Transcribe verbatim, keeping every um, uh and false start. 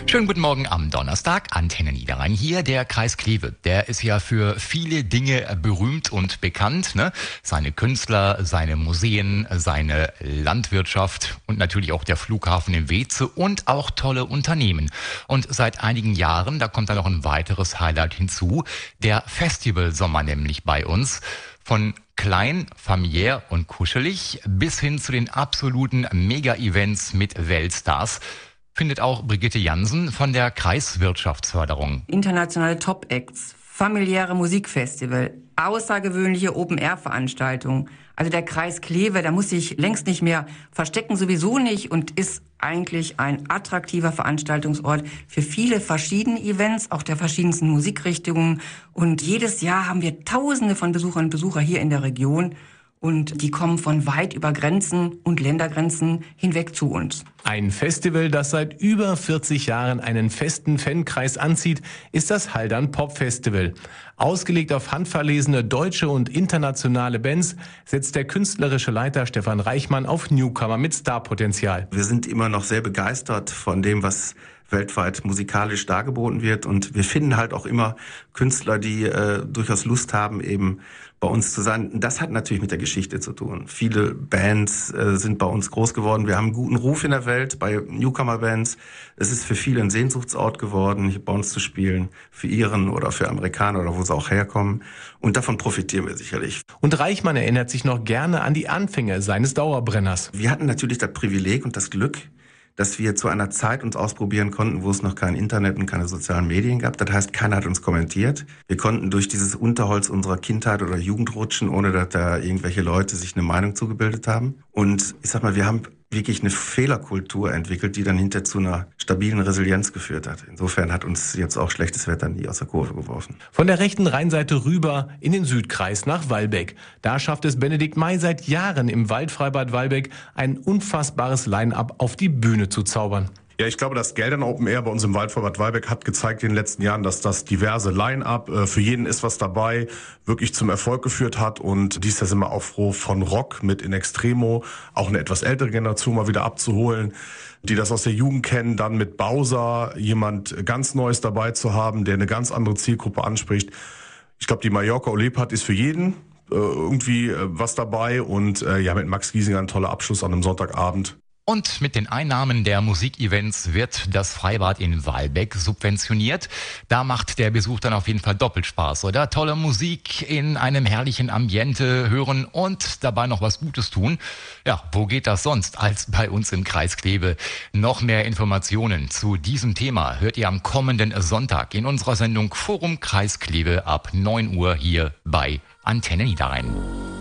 Schönen guten Morgen am Donnerstag, Antenne Niederrhein hier. Der Kreis Kleve, der ist ja für viele Dinge berühmt und bekannt, ne? Seine Künstler, seine Museen, seine Landwirtschaft und natürlich auch der Flughafen in Weeze und auch tolle Unternehmen. Und seit einigen Jahren, da kommt da noch ein weiteres Highlight hinzu, der Festivalsommer nämlich bei uns. Von klein, familiär und kuschelig bis hin zu den absoluten Mega-Events mit Weltstars findet auch Brigitte Jansen von der Kreiswirtschaftsförderung. Internationale Top-Acts, familiäre Musikfestival, außergewöhnliche Open-Air-Veranstaltungen. Also der Kreis Kleve, da muss sich längst nicht mehr verstecken, sowieso nicht, und ist eigentlich ein attraktiver Veranstaltungsort für viele verschiedene Events, auch der verschiedensten Musikrichtungen. Und jedes Jahr haben wir Tausende von Besucherinnen und Besuchern hier in der Region. Und die kommen von weit über Grenzen und Ländergrenzen hinweg zu uns. Ein Festival, das seit über vierzig Jahren einen festen Fankreis anzieht, ist das Haldern Pop Festival. Ausgelegt auf handverlesene deutsche und internationale Bands setzt der künstlerische Leiter Stefan Reichmann auf Newcomer mit Starpotenzial. Wir sind immer noch sehr begeistert von dem, was weltweit musikalisch dargeboten wird, und wir finden halt auch immer Künstler, die äh, durchaus Lust haben, eben bei uns zu sein. Das hat natürlich mit der Geschichte zu tun. Viele Bands äh, sind bei uns groß geworden. Wir haben einen guten Ruf in der Welt bei Newcomer-Bands. Es ist für viele ein Sehnsuchtsort geworden, hier bei uns zu spielen, für Iren oder für Amerikaner oder wo sie auch herkommen. Und davon profitieren wir sicherlich. Und Reichmann erinnert sich noch gerne an die Anfänge seines Dauerbrenners. Wir hatten natürlich das Privileg und das Glück, dass wir zu einer Zeit uns ausprobieren konnten, wo es noch kein Internet und keine sozialen Medien gab. Das heißt, keiner hat uns kommentiert. Wir konnten durch dieses Unterholz unserer Kindheit oder Jugend rutschen, ohne dass da irgendwelche Leute sich eine Meinung zugebildet haben. Und ich sag mal, wir haben wirklich eine Fehlerkultur entwickelt, die dann hinterher zu einer stabilen Resilienz geführt hat. Insofern hat uns jetzt auch schlechtes Wetter nie aus der Kurve geworfen. Von der rechten Rheinseite rüber in den Südkreis nach Walbeck. Da schafft es Benedikt May seit Jahren im Waldfreibad Walbeck, ein unfassbares Line-up auf die Bühne zu zaubern. Ja, ich glaube, das Geldern Open Air bei uns im Waldfreibad Walbeck hat gezeigt in den letzten Jahren, dass das diverse Line-Up, äh, für jeden ist was dabei, wirklich zum Erfolg geführt hat. Und dies Jahr sind wir auch froh, von Rock mit In Extremo auch eine etwas ältere Generation mal wieder abzuholen, die das aus der Jugend kennen, dann mit Bowser jemand ganz Neues dabei zu haben, der eine ganz andere Zielgruppe anspricht. Ich glaube, die Mallorca Olé ist für jeden äh, irgendwie äh, was dabei, und äh, ja, mit Max Giesinger ein toller Abschluss an einem Sonntagabend. Und mit den Einnahmen der Musikevents wird das Freibad in Walbeck subventioniert. Da macht der Besuch dann auf jeden Fall doppelt Spaß, oder? Tolle Musik in einem herrlichen Ambiente hören und dabei noch was Gutes tun. Ja, wo geht das sonst als bei uns im Kreis Kleve? Noch mehr Informationen zu diesem Thema hört ihr am kommenden Sonntag in unserer Sendung Forum Kreis Kleve ab neun Uhr hier bei Antenne Niederrhein.